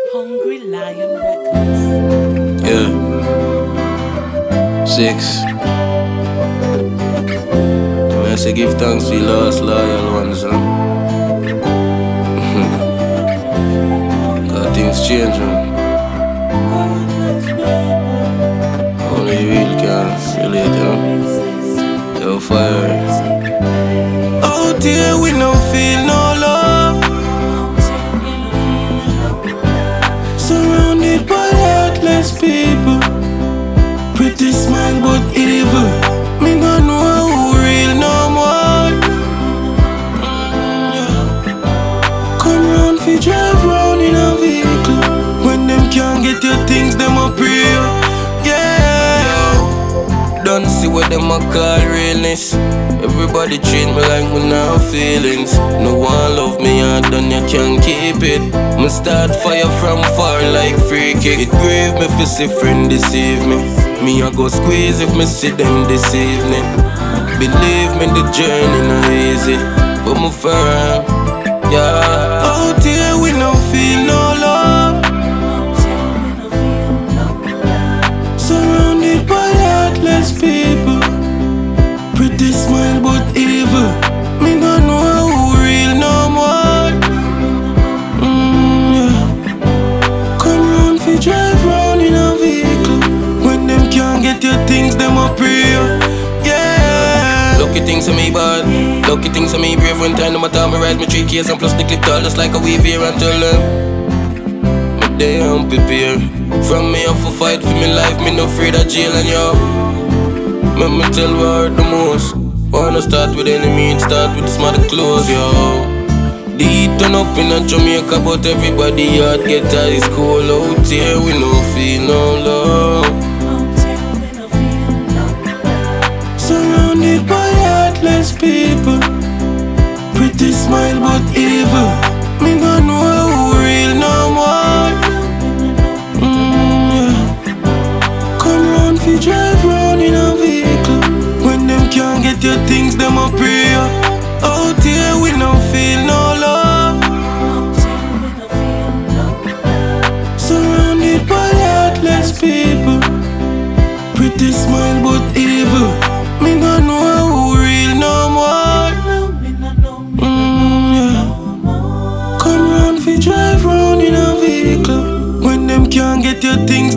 Hungry Lion Records. Yeah. 6. I say give thanks to the lost loyal ones, huh? Cause things change, man. Only you really can relate, you know? Yo, fire. Out here we no feel no love. Surrounded by heartless people. Pretty smile but evil. Me no know who real no more. Come round fi drive round in a vehicle. When them can't get your things, them a pray. Yeah. Don't see what them a call realness. Everybody treat me like me no feelings. No one love me and done you can't keep it. Me start fire from far like free kick. It grave me fi see friend deceive me. Me I go squeeze if me see them this evening. Believe me the journey no easy, but me firm, yeah. Out here we no feel no love. Surrounded by heartless people. Pretty smile but evil. Me no know who real no more. Yeah. Come round fi drive round in a vehicle. When them can't get your things, them a pray. Yeah. Lucky things to me bad. Lucky things to me brave. When time my time I ride me 3 keys and plus the clip tall just like a weave here until my day I'm prepared. From me up for fight for me life. Me no afraid of jail and yo. Let me tell what hurt the most. Wanna start with enemy and start with the smarter clothes, yo. The heat turn up in a Jamaica, but everybody out get ice cold. Out here we no feel no love. Surrounded by heartless people. Pretty smile but evil. Me no know who real no more. Yeah. Come round fi drive round in a vehicle. When them can't get your things, them a pray. Out here we no feel no love. Surrounded by heartless people. Pretty smile but evil. Me no know who real no more. Yeah. Come round fi drive round in a vehicle. When them can't get your things,